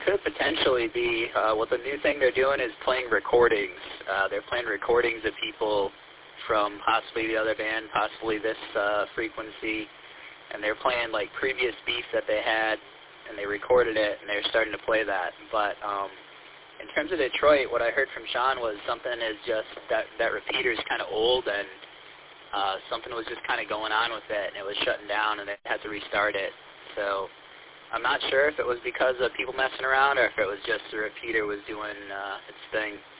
could potentially be. Well, the new thing they're doing is playing recordings. They're playing recordings of people from possibly the other band, possibly this frequency, and they're playing like previous beats that they had, and they recorded it, and they're starting to play that. But in terms of Detroit, what I heard from Sean was something is just that repeater's kind of old, and something was just kind of going on with it, and it was shutting down, and they had to restart it. So I'm not sure if it was because of people messing around or if it was just the repeater was doing its thing.